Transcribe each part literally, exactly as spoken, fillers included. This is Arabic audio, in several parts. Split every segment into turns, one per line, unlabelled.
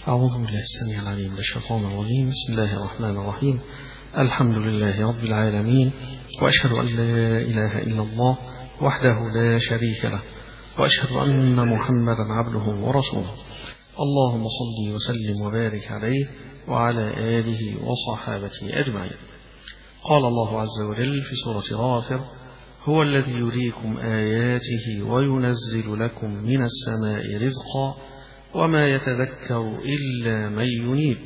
أعوذ بالله السميع العليم من الشيطان الرجيم. بسم الله الرحمن الرحيم. الحمد لله رب العالمين، وأشهد أن لا إله إلا الله وحده لا شريك له، وأشهد أن محمدا عبده ورسوله. اللهم صل وسلم وبارك عليه وعلى آله وصحابته أجمعين. قال الله عز وجل في سورة غافر: هو الذي يريكم آياته وينزل لكم من السماء رزقا وما يتذكر إلا من ينيب.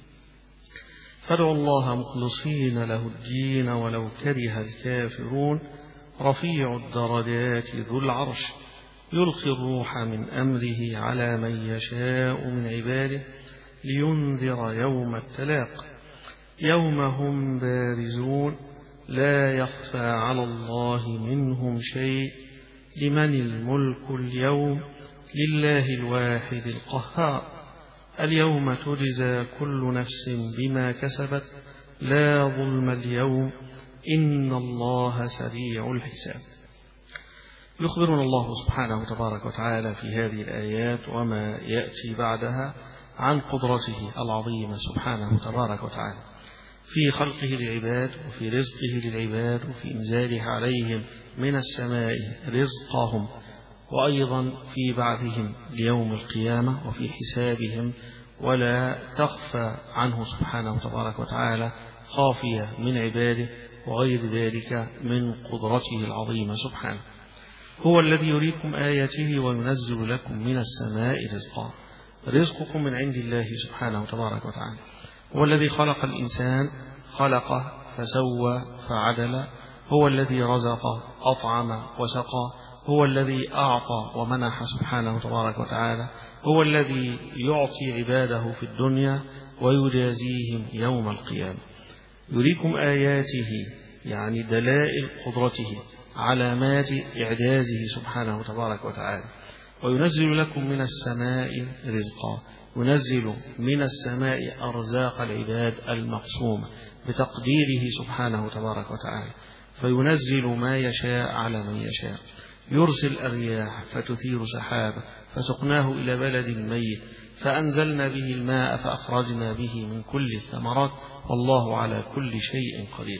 فادعوا الله مخلصين له الدين ولو كره الكافرون. رفيع الدرجات ذو العرش يلقي الروح من أمره على من يشاء من عباده لينذر يوم التلاق يوم هم بارزون لا يخفى على الله منهم شيء. لمن الملك اليوم؟ لله الواحد القهار. اليوم تجزى كل نفس بما كسبت لا ظلم اليوم إن الله سريع الحساب. يخبرنا الله سبحانه تبارك وتعالى في هذه الآيات وما يأتي بعدها عن قدرته العظيمة سبحانه تبارك وتعالى في خلقه للعباد وفي رزقه للعباد وفي إنزاله عليهم من السماء رزقهم، وأيضا في بعثهم ليوم القيامة وفي حسابهم، ولا تخفى عنه سبحانه تبارك وتعالى خافية من عباده وغير ذلك من قدرته العظيمة سبحانه. هو الذي يريكم آياته وينزل لكم من السماء رزقا. رزقكم من عند الله سبحانه تبارك وتعالى. هو الذي خلق الإنسان، خلقه فسوى فعدل. هو الذي رزق أطعم وسقى. هو الذي أعطى ومنح سبحانه تبارك وتعالى. هو الذي يعطي عباده في الدنيا ويجازيهم يوم القيامة. يريكم آياته يعني دلائل قدرته، علامات إعجازه سبحانه تبارك وتعالى. وينزل لكم من السماء رزقا. ينزل من السماء أرزاق العباد المقسومة بتقديره سبحانه تبارك وتعالى، فينزل ما يشاء على من يشاء. يرسل الرياح فتثير سحابا فسقناه إلى بلد ميت فأنزلنا به الماء فأخرجنا به من كل الثمرات والله على كل شيء قدير.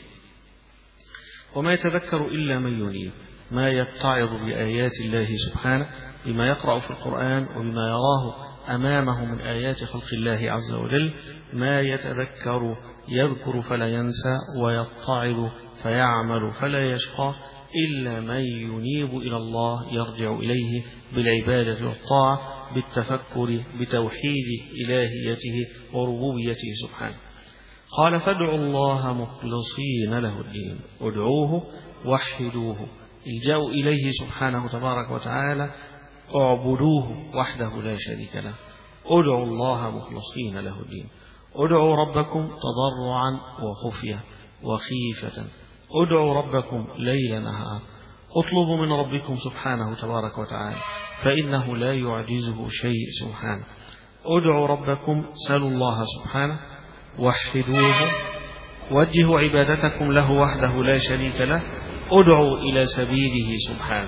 وما يتذكر إلا من ينيب، ما يتعظ بآيات الله سبحانه بما يقرأ في القرآن وبما يراه أمامه من آيات خلق الله عز وجل. ما يتذكر يذكر فلا ينسى ويتعظ فيعمل فلا يشقى إلا من ينيب إلى الله، يرجع إليه بالعبادة والطاعة بالتفكر بتوحيد إلهيته وربوبيته سبحانه. قال: فادعوا الله مخلصين له الدين. ادعوه وحدوه، الجأوا إليه سبحانه تبارك وتعالى، اعبدوه وحده لا شريك له. ادعوا الله مخلصين له الدين. ادعوا ربكم تضرعا وخفية وخيفة. ادعوا ربكم ليل نهار. اطلبوا من ربكم سبحانه تبارك وتعالى فإنه لا يعجزه شيء سبحانه. ادعوا ربكم، سلوا الله سبحانه، وحدوه، وجهوا عبادتكم له وحده لا شريك له. ادعوا إلى سبيله سبحانه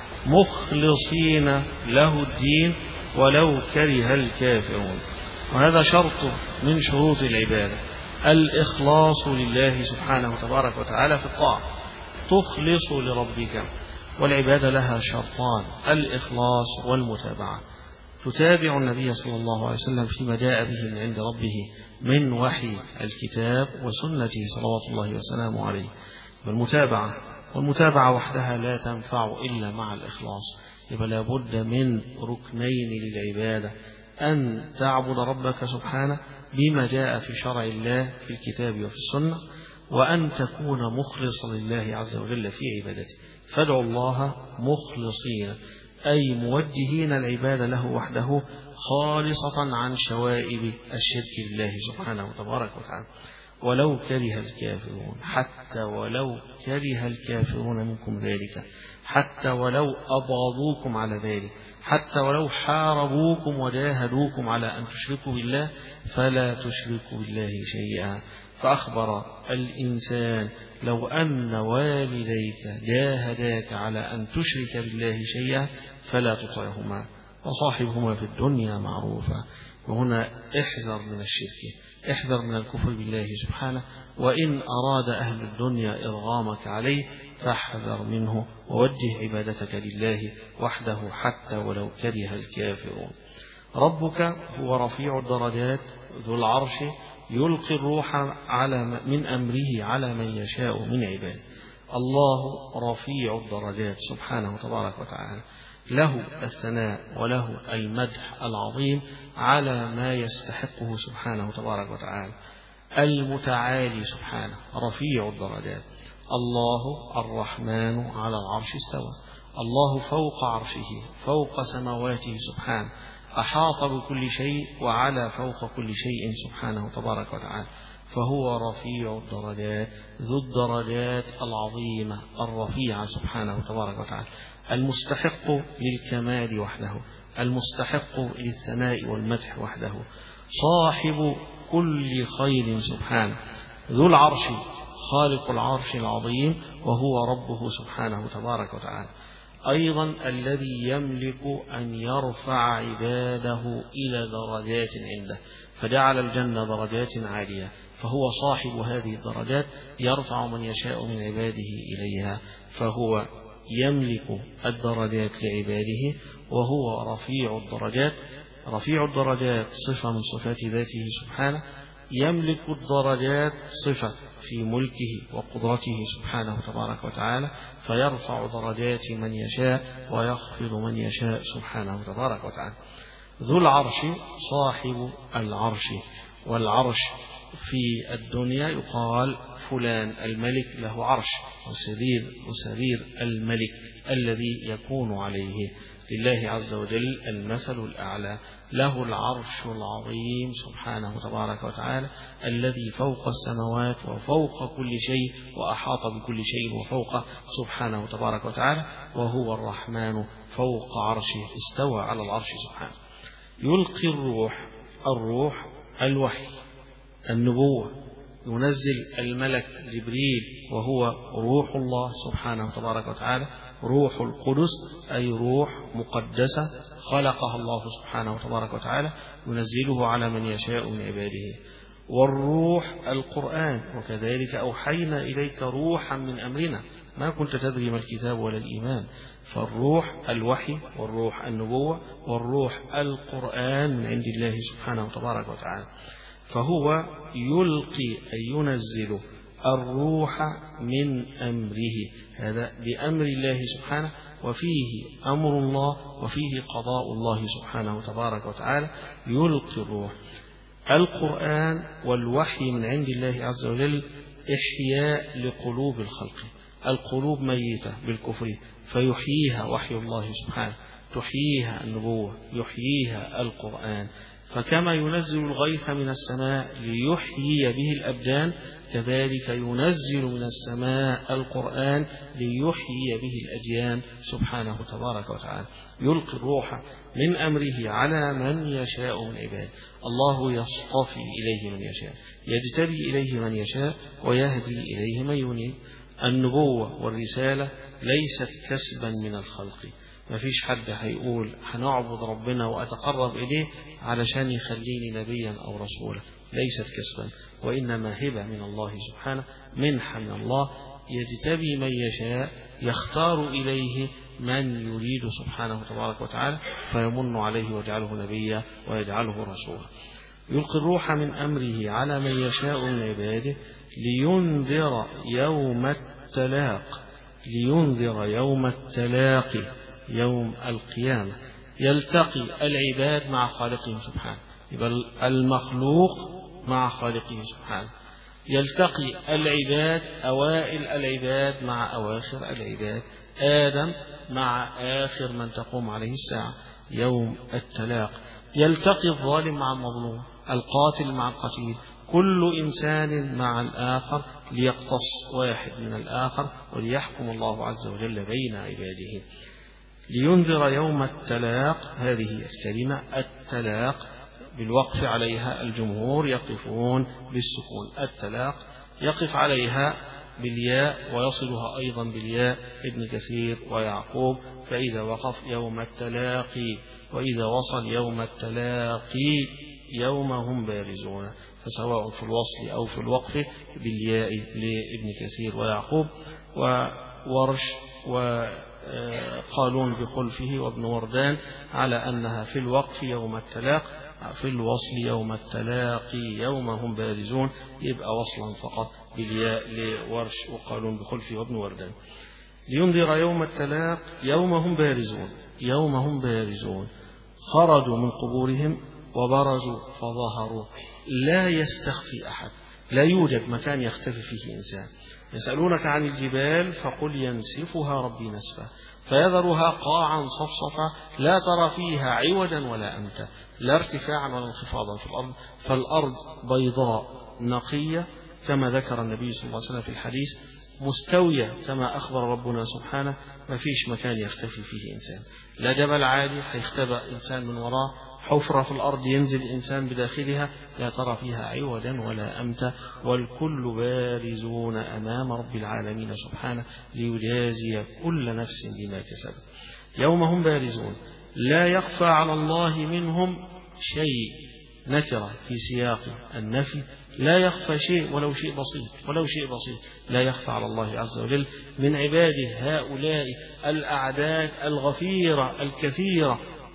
مخلصين له الدين ولو كره الكافرون. وهذا شرط من شروط العبادة، الإخلاص لله سبحانه تبارك وتعالى في الطاعة. تخلص لربك، والعبادة لها شرطان: الإخلاص والمتابعة. تتابع النبي صلى الله عليه وسلم فيما جاء به من عند ربه من وحي الكتاب وسنته صلوات الله وسلامه عليه بالمتابعة. والمتابعة وحدها لا تنفع إلا مع الإخلاص. يبقى لابد من ركنين للعبادة: أن تعبد ربك سبحانه بما جاء في شرع الله في الكتاب وفي السنة، وأن تكون مخلصا لله عز وجل في عبادته. فادعوا الله مخلصين أي موجهين العبادة له وحده خالصة عن شوائب الشرك لله سبحانه تبارك وتعالى. ولو كره الكافرون، حتى ولو كره الكافرون منكم ذلك، حتى ولو أبغضوكم على ذلك، حتى ولو حاربوكم وجاهدوكم على أن تشركوا بالله، فلا تشركوا بالله شيئا. فأخبر الإنسان: لو أن والديك جاهداك على أن تشرك بالله شيئا فلا تطعهما وصاحبهما في الدنيا معروفا. وهنا احذر من الشرك، احذر من الكفر بالله سبحانه، وإن أراد أهل الدنيا إرغامك عليه فاحذر منه ووجه عبادتك لله وحده حتى ولو كره الكافرون. ربك هو رفيع الدرجات ذو العرش يلقي الروح على من أمره على من يشاء من عباده. الله رفيع الدرجات سبحانه تبارك وتعالى، له الثناء وله المدح العظيم على ما يستحقه سبحانه تبارك وتعالى. المتعالي سبحانه رفيع الدرجات. الله الرحمن على العرش استوى، الله فوق عرشه فوق سماواته سبحانه، أحاط بكل شيء وعلى فوق كل شيء سبحانه تبارك وتعالى، فهو رفيع الدرجات ذو الدرجات العظيمة الرفيعة سبحانه تبارك وتعالى، المستحق للكمال وحده، المستحق للثناء والمدح وحده، صاحب كل خير سبحانه، ذو العرش خالق العرش العظيم وهو ربه سبحانه تبارك وتعالى، أيضا الذي يملك أن يرفع عباده إلى درجات عنده، فجعل الجنة درجات عالية، فهو صاحب هذه الدرجات يرفع من يشاء من عباده إليها، فهو يملك الدرجات لعباده وهو رفيع الدرجات. رفيع الدرجات صفة من صفات ذاته سبحانه، يملك الدرجات صفة في ملكه وقدرته سبحانه تبارك وتعالى، فيرفع درجات من يشاء ويخفض من يشاء سبحانه تبارك وتعالى. ذو العرش صاحب العرش، والعرش في الدنيا يقال فلان الملك له عرش، وسرير وسرير الملك الذي يكون عليه، لله عز وجل المثل الأعلى، له العرش العظيم سبحانه تبارك وتعالى الذي فوق السماوات وفوق كل شيء وأحاط بكل شيء وفوق سبحانه تبارك وتعالى، وهو الرحمن فوق عرشه استوى على العرش سبحانه. يلقي الروح، الروح الوحي، النبوة، ينزل الملك جبريل وهو روح الله سبحانه تبارك وتعالى، روح القدس أي روح مقدسة خلقها الله سبحانه تبارك وتعالى ينزله على من يشاء من عباده. والروح القرآن، وكذلك أوحينا إليك روحا من أمرنا ما كنت تدري ما الكتاب ولا الإيمان، فالروح الوحي والروح النبوة والروح القرآن من عند الله سبحانه تبارك وتعالى، فهو يلقي أي ينزل الروح من أمره، هذا بأمر الله سبحانه، وفيه أمر الله وفيه قضاء الله سبحانه تبارك وتعالى. يلقي الروح. القرآن والوحي من عند الله عز وجل إحياء لقلوب الخلق، القلوب ميتة بالكفر فيحييها وحي الله سبحانه، تحييها النبوة، يحييها القرآن. فكما ينزل الغيث من السماء ليحيي به الأبدان، كذلك ينزل من السماء القرآن ليحيي به الأديان سبحانه تبارك وتعالى. يلقي الروح من أمره على من يشاء من عباده، الله يصطفي إليه من يشاء، يجتبي إليه من يشاء ويهدي إليه من ينيب. النبوة والرسالة ليست كسبا من الخلق، ما فيش حد هيقول هنعبد ربنا وأتقرب إليه علشان يخليني نبيا أو رسولا، ليست كسبا، وإنما هبة من الله سبحانه، منحة من الله، يجتبي من يشاء، يختار إليه من يريد سبحانه تبارك وتعالى فيمن عليه ويجعله نبيا ويجعله رسولا. يلقي الروح من أمره على من يشاء من عباده لينذر يوم التلاق، لينذر يوم التلاقي، يوم القيامة، يلتقي العباد مع خالقهم سبحانه، يبقى المخلوق مع خالقه سبحانه، يلتقي العباد أوائل العباد مع أواخر العباد، آدم مع آخر من تقوم عليه الساعة يوم التلاق، يلتقي الظالم مع المظلوم، القاتل مع القتيل، كل إنسان مع الآخر ليقتص واحد من الآخر وليحكم الله عز وجل بين عباده. لينذر يوم التلاق، هذه الكلمة التلاق بالوقف عليها الجمهور يقفون بالسكون، التلاق يقف عليها بالياء ويصلها أيضا بالياء ابن كثير ويعقوب، فإذا وقف يوم التلاقي، وإذا وصل يوم التلاقي يوم هم بارزون، فسواء في الوصل أو في الوقف بالياء لابن كثير ويعقوب وورش وقالون بخلفه وابن وردان على أنها في الوقف يوم التلاق، في الوصل يوم التلاقي يوم هم بارزون، يبقى وصلا فقط بالياء لورش وقالون بخلفه وابن وردان. لينذر يوم التلاق يوم هم بارزون، يوم هم بارزون خرجوا من قبورهم وبرزوا فظهروا، لا يستخفي أحد، لا يوجد مكان يختفي فيه إنسان. يسألونك عن الجبال فقل ينسفها ربي نسفا فيذرها قاعا صفصفا لا ترى فيها عوجا ولا أمتا، لا ارتفاعا ولا انخفاضا في الأرض، فالأرض بيضاء نقية كما ذكر النبي صلى الله عليه وسلم في الحديث، مستوية كما أخبر ربنا سبحانه، ما فيش مكان يختفي فيه إنسان، لا جبل عالي هيختبأ إنسان من وراه، حفرة في الأرض ينزل إنسان بداخلها لا ترى فيها عوجا ولا أمتا، والكل بارزون أمام رب العالمين سبحانه ليجازي كل نفس بما كسبت. يوم هم بارزون لا يخفى على الله منهم شيء، نكرة في سياق النفي، لا يخفى شيء ولو شيء بسيط، ولو شيء بسيط لا يخفى على الله عز وجل من عباده هؤلاء الأعداد الغفيرة الكثيرة،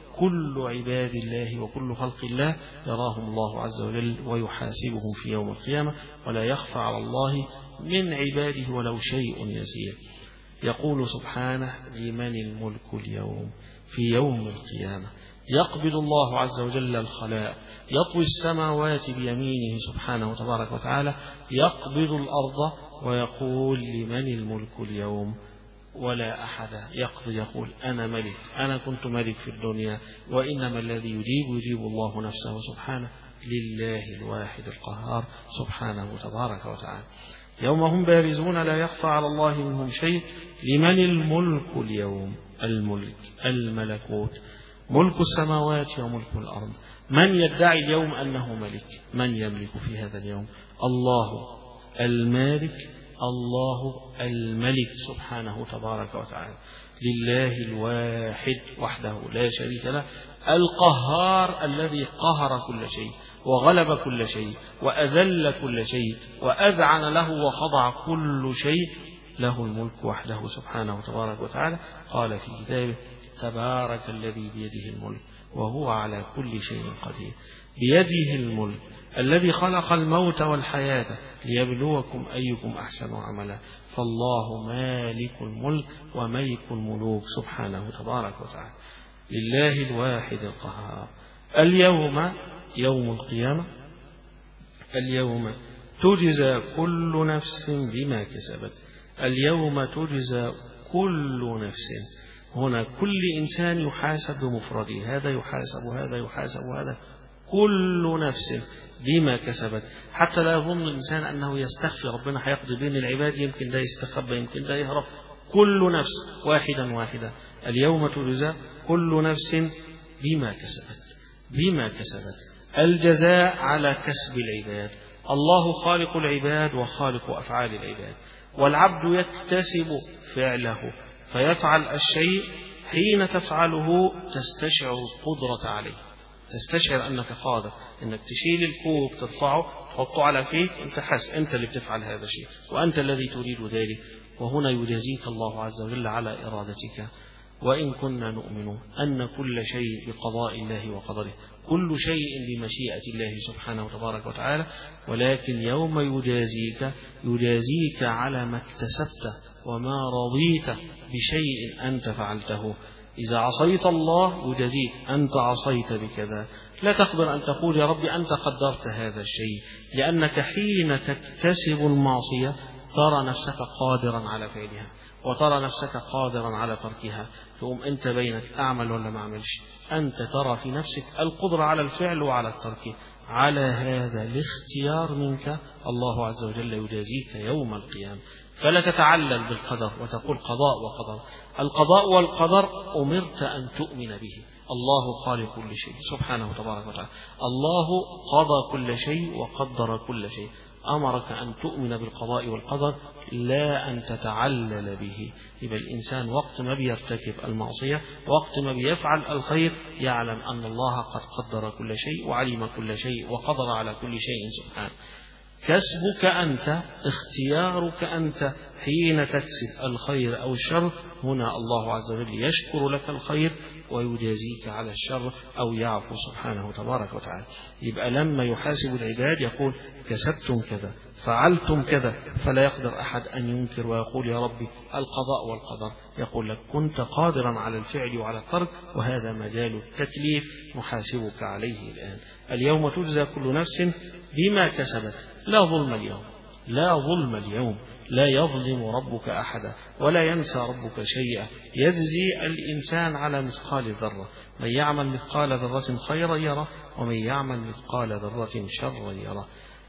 كل عباد الله وكل خلق الله يراهم الله عز وجل ويحاسبهم في يوم القيامة، ولا يخفى على الله من عباده ولو شيء يسير. يقول سبحانه لمن الملك اليوم في يوم القيامة، يقبض الله عز وجل الخلائق، يطوي السماوات بيمينه سبحانه وتبارك وتعالى، يقبض الأرض ويقول لمن الملك اليوم، ولا أحد يقضي يقول أنا ملك، أنا كنت ملك في الدنيا، وإنما الذي يجيب يجيب الله نفسه سبحانه، لله الواحد القهار سبحانه وتبارك وتعالى. يوم هم بارزون لا يخفى على الله منهم شيء، لمن الملك اليوم، الملك الملكوت، ملك السماوات وملك الأرض. من يدعي اليوم أنه ملك؟ من يملك في هذا اليوم؟ الله المالك، الله الملك سبحانه تبارك وتعالى، لله الواحد وحده لا شريك له، القهار الذي قهر كل شيء وغلب كل شيء وأذل كل شيء وأذعن له وخضع كل شيء، له الملك وحده سبحانه تبارك وتعالى. قال في كتابه تبارك الذي بيده الملك وهو على كل شيء قدير، بيده الملك الذي خلق الموت والحياة ليبلوكم أيكم أحسن عملا، فالله مالك الملك وملك الملوك سبحانه تبارك وتعالى، لله الواحد القهار. اليوم يوم القيامة، اليوم تجزى كل نفس بما كسبت، اليوم تجزى كل نفس، هنا كل إنسان يحاسب بمفرده، هذا يحاسب وهذا يحاسب وهذا، كل نفس بما كسبت، حتى لا يظن الإنسان أنه يستخفي، ربنا هيقضي بين العباد، يمكن ده يستخبى يمكن ده يهرب، كل نفس واحدا واحدا. اليوم تجزى كل نفس بما كسبت، بما كسبت، الجزاء على كسب العباد، الله خالق العباد وخالق أفعال العباد، والعبد يكتسب فعله فيفعل الشيء، حين تفعله تستشعر القدرة عليه، تستشعر أنك قادر أنك تشيل الكوب ترفعه تحطه على فيك، أنت حس أنت اللي بتفعل هذا الشيء وأنت الذي تريد ذلك، وهنا يجازيك الله عز وجل على إرادتك. وإن كنا نؤمن أن كل شيء بقضاء الله وقدره، كل شيء بمشيئة الله سبحانه وتبارك وتعالى، ولكن يوم يجازيك يجازيك على ما اكتسبته وما رضيت بشيء أنت فعلته. إذا عصيت الله يجازيك، أنت عصيت بكذا، لا تقدر أن تقول يا ربي أنت قدرت هذا الشيء، لأنك حين تكتسب المعصية ترى نفسك قادرا على فعلها وترى نفسك قادرا على تركها، تقوم أنت بينك أعمل ولا ما أعملش، أنت ترى في نفسك القدرة على الفعل وعلى الترك، على هذا الاختيار منك الله عز وجل يجازيك يوم القيامة. فلا تتعلل بالقدر وتقول قضاء وقدر، القضاء والقدر أمرت أن تؤمن به، الله خالق كل شيء سبحانه تبارك وتعالى. الله قضى كل شيء وقدر كل شيء. أمرك أن تؤمن بالقضاء والقدر لا أن تتعلل به. يبقى الإنسان وقت ما بيرتكب المعصية وقت ما بيفعل الخير يعلم أن الله قد قدر كل شيء وعلم كل شيء وقدر على كل شيء سبحانه. كسبك أنت، اختيارك أنت حين تكسب الخير أو الشر، هنا الله عز وجل يشكر لك الخير ويجازيك على الشر أو يعفو سبحانه تبارك وتعالى. يبقى لما يحاسب العباد يقول كسبتم كذا فعلتم كذا، فلا يقدر أحد أن ينكر ويقول يا ربي القضاء والقدر. يقول لك كنت قادرا على الفعل وعلى الترك وهذا مجال التكليف نحاسبك عليه الآن. اليوم تجزى كل نفس بما كسبت، لا ظلم اليوم، لا ظلم اليوم، لا يظلم ربك أحدا ولا ينسى ربك شيئا. يجزي الإنسان على مثقال ذرة، من يعمل مثقال ذرة خيرا يره ومن يعمل مثقال ذرة شرا يره.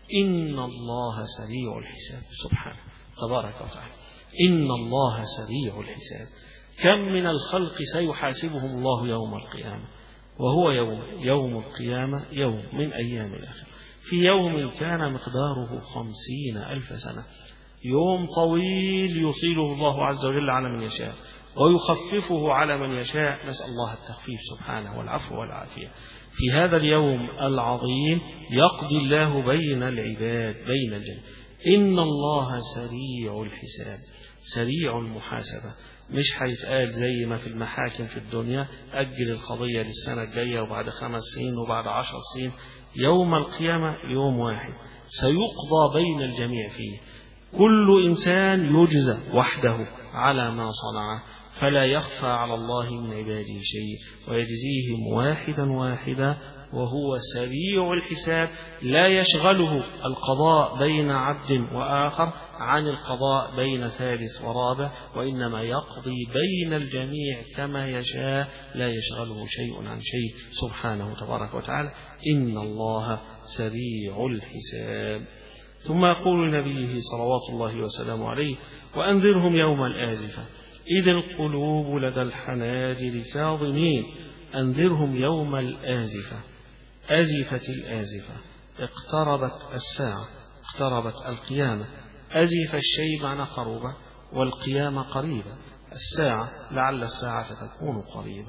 إن الله سريع الحساب سبحانه تبارك وتعالى. إن الله سريع الحساب. كم من الخلق سيحاسبهم الله يوم القيامة، وهو يوم يوم القيامة يوم من أيام الآخرة، في يوم كان مقداره خمسين ألف سنة، يوم طويل يطيله الله عز وجل على من يشاء ويخففه على من يشاء. نسأل الله التخفيف سبحانه والعفو والعافية. في هذا اليوم العظيم يقضي الله بين العباد بين الجنة. إن الله سريع الحساب، سريع المحاسبة. مش هيتقال زي ما في المحاكم في الدنيا أجل القضية للسنة الجاية وبعد خمس سنين وبعد عشر سنين. يوم القيامة يوم واحد سيقضى بين الجميع فيه، كل إنسان يجزى وحده على ما صنعه، فلا يخفى على الله من عباده شيء ويجزيهم واحدا واحدا وهو سريع الحساب. لا يشغله القضاء بين عبد وآخر عن القضاء بين ثالث ورابع، وإنما يقضي بين الجميع كما يشاء، لا يشغله شيء عن شيء سبحانه تبارك وتعالى. إن الله سريع الحساب. ثم يقول نبيه صلوات الله وسلامه عليه وأنذرهم يوم الآزفة إذ القلوب لدى الحناجر كاظمين. أنذرهم يوم الآزفة، أزفت الآزفة، اقتربت الساعة، اقتربت القيامة. أزف الشيء معنى قروبة والقيامة قريبة. الساعة لعل الساعة تكون قريبة.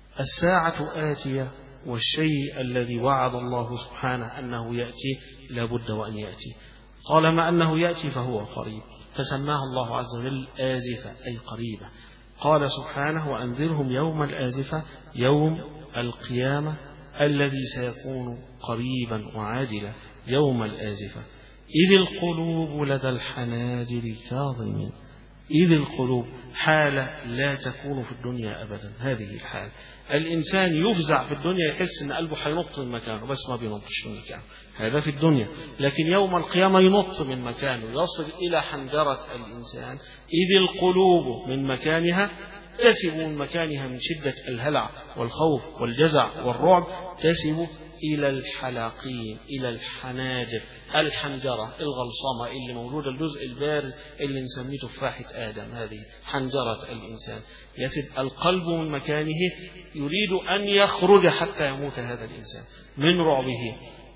الساعة آتية والشيء الذي وعد الله سبحانه أنه يأتي لابد وأن يأتي، طالما أنه يأتي فهو قريب، فسماه الله عز وجل آزفة أي قريبة. قال سبحانه وأنذرهم يوم الآزفة، يوم القيامة الذي سيكون قريبا وعاجلا، يوم الآزفة. إذ القلوب لدى الحناجر كاظمين. إذ القلوب حالة لا تكون في الدنيا أبدا. هذه الحال الإنسان يفزع في الدنيا، يحس أن قلبه حينط من مكانه بس ما بينطش من مكانه، هذا في الدنيا. لكن يوم القيامة ينط من مكانه، يصل إلى حنجرة الإنسان. إذ القلوب من مكانها تسب من مكانها من شدة الهلع والخوف والجزع والرعب، تسب إلى الحلاقين، إلى الحناجر. الحنجرة الغلصمة اللي موجودة، الجزء البارز اللي نسميه تفاحة آدم، هذه حنجرة الإنسان. يسب القلب من مكانه، يريد أن يخرج حتى يموت هذا الإنسان من رعبه.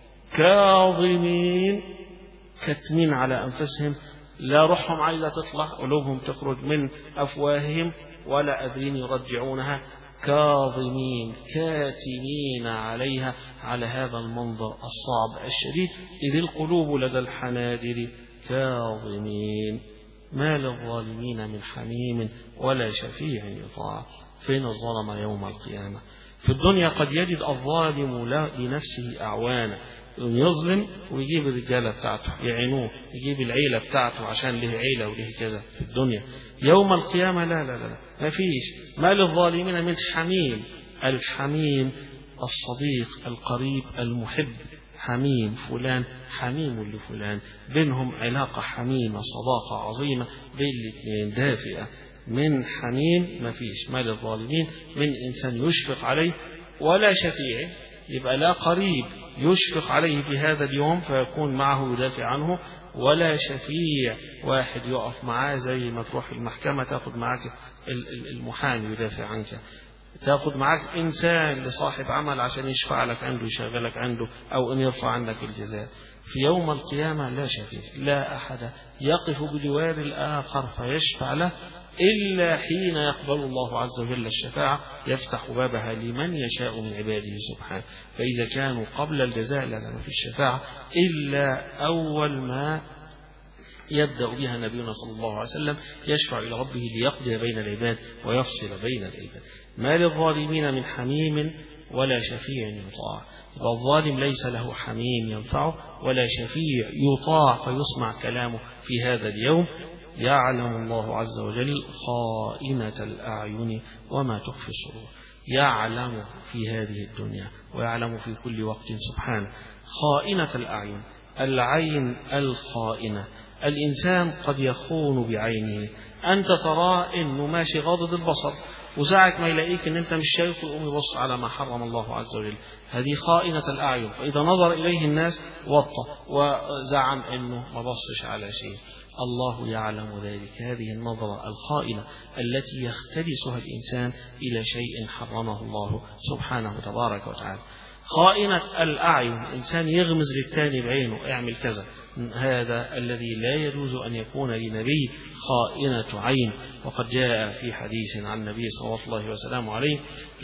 كاظمين، كتمين على أنفسهم، لا روحهم عايزة تطلع، قلوبهم تخرج من أفواههم ولا قادرين يرجعونها. كاظمين كاتمين عليها، على هذا المنظر الصعب الشديد. إذ القلوب لدى الحناجر كاظمين. ما للظالمين من حميم ولا شفيع يطاع. فين الظلم يوم القيامة؟ في الدنيا قد يجد الظالم لنفسه أعوانا، يظلم ويجيب الرجالة بتاعته يعينوه، يجيب العيلة بتاعته عشان له عيلة وله كذا في الدنيا. يوم القيامة لا لا لا ما فيش. ما للظالمين من حميم. الحميم الصديق القريب المحب، حميم فلان حميم لفلان، بينهم علاقة حميمة، صداقة عظيمة بين الاثنين دافئة. من حميم ما فيش. ما للظالمين من إنسان يشفق عليه ولا شفيع، يبقى لا قريب يشفق عليه في هذا اليوم فيكون معه يدافع عنه، ولا شفيع واحد يقف معاه زي ما تروح المحكمة تأخذ معك المحامي يدافع عنك. تاخد معاك إنسان لصاحب عمل عشان يشفع لك عنده يشغلك عنده أو أن يرفع عنك الجزاء. في يوم القيامة لا شفيع، لا أحد يقف بجوار الآخر فيشفع له إلا حين يقبل الله عز وجل الشفاعة، يفتح بابها لمن يشاء من عباده سبحانه. فإذا كانوا قبل الجزاء لا لنا في الشفاعة إلا أول ما يبدأ بها نبينا صلى الله عليه وسلم، يشفع إلى ربه ليقضي بين العباد ويفصل بين العباد. ما للظالمين من حميم ولا شفيع يطاع. يبقى الظالم ليس له حميم ينفعه ولا شفيع يطاع فيسمع كلامه في هذا اليوم. يعلم الله عز وجل خائنة الأعين وما تخفي الصدور. يعلم في هذه الدنيا ويعلم في كل وقت سبحانه خائنة الأعين، العين الخائنة. الإنسان قد يخون بعينه، أنت تراه إنه ماشي غاضض البصر، وساعة ما يلاقيك إن أنت مش شايفه يقوم يبص على ما حرم الله عز وجل. هذه خائنة الأعين. فإذا نظر إليه الناس وطى وزعم إنه ما بصش على شيء. الله يعلم ذلك. هذه النظرة الخائنة التي يختلسها الإنسان إلى شيء حرمه الله سبحانه تبارك وتعالى. خائنة الأعين، إنسان يغمز للتاني بعينه اعمل كذا، هذا الذي لا يجوز أن يكون لنبي خائنة عين. وقد جاء في حديث عن النبي صلى الله عليه وسلم عليه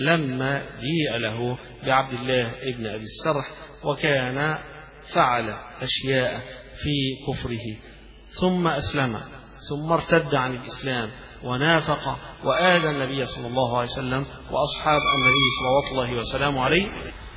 لما جيء له بعبد الله ابن أبي السرح وكان فعل أشياء في كفره ثم أسلم ثم ارتد عن الإسلام ونافق وآذى النبي صلى الله عليه وسلم وأصحاب النبي صلى الله عليه وسلم عليه.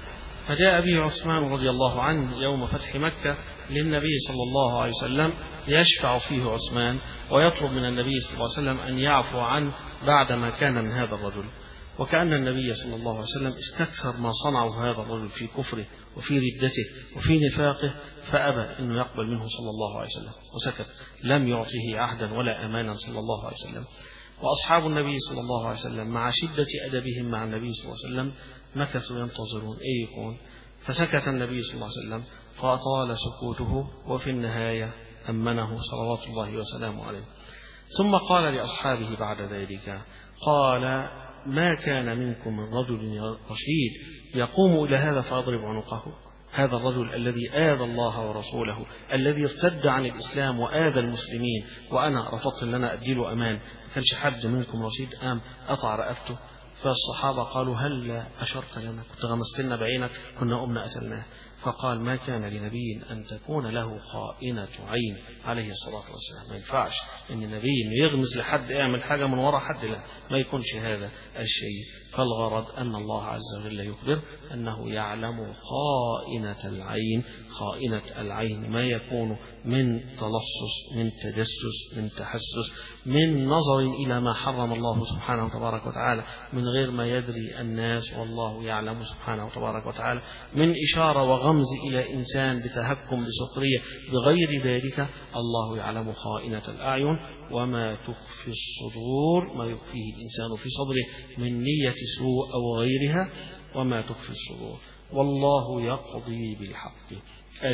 فجاء به عثمان رضي الله عنه يوم فتح مكة للنبي صلى الله عليه وسلم، يشفع فيه عثمان ويطلب من النبي صلى الله عليه وسلم أن يعفو عنه بعدما كان من هذا الرجل. وكأن النبي صلى الله عليه وسلم استكثر ما صنعه هذا الرجل في كفره وفي ردته وفي نفاقه، فأبى أنه يقبل منه صلى الله عليه وسلم وسكت، لم يعطيه عهدا ولا أمانا صلى الله عليه وسلم. وأصحاب النبي صلى الله عليه وسلم مع شدة أدبهم مع النبي صلى الله عليه وسلم مكثوا ينتظرون أي يكون، فسكت النبي صلى الله عليه وسلم فأطال سكوته، وفي النهاية أمنه صلوات الله وسلامه عليه. ثم قال لأصحابه بعد ذلك، قال ما كان منكم من رجل رشيد يقوم إلى هذا فأضرب عنقه. هذا الرجل الذي آذى الله ورسوله، الذي ارتد عن الإسلام وآذى المسلمين، وأنا رفضت أن أنا أديله أمان، ما كانش حد منكم رشيد قام أطع رقبته. فالصحابة قالوا هل أشرت لنا، كنت غمست لنا بعينك كنا قمنا قتلناه. فقال ما كان لنبي أن تكون له خائنة عين عليه الصلاة والسلام. ما ينفعش أن النبي يغمز لحد يعمل حاجة من وراء حد، لا، ما يكونش هذا الشيء. فالغرض أن الله عز وجل يخبر أنه يعلم خائنة العين. خائنة العين ما يكون من تلصص، من تجسس، من تحسس، من نظر إلى ما حرم الله سبحانه وتبارك وتعالى من غير ما يدري الناس، والله يعلم سبحانه وتبارك وتعالى، من إشارة وغمز إلى إنسان بتهكم بسخرية بغير ذلك. الله يعلم خائنة الأعين وما تخفي الصدور، ما يخفيه الإنسان في صدره من نية سوء أو غيرها، وما تخفي الصدور. والله يقضي بالحق، أي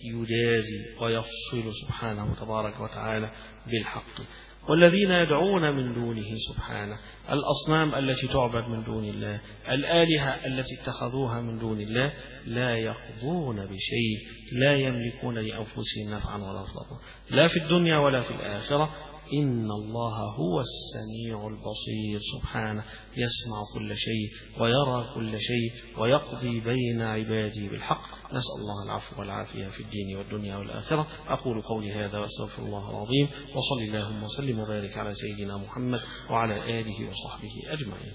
يجازي ويفصل سبحانه تبارك وتعالى بالحق. والذين يدعون من دونه سبحانه، الأصنام التي تعبد من دون الله، الآلهة التي اتخذوها من دون الله، لا يقضون بشيء، لا يملكون لأنفسهم نفعا ولا ضرا، لا في الدنيا ولا في الآخرة. إن الله هو السميع البصير سبحانه، يسمع كل شيء ويرى كل شيء ويقضي بين عباده بالحق. نسأل الله العفو والعافية في الدين والدنيا والآخرة. أقول قولي هذا وأستغفر الله العظيم، وصلى اللهم وسلم وبارك على سيدنا محمد وعلى آله وصحبه أجمعين.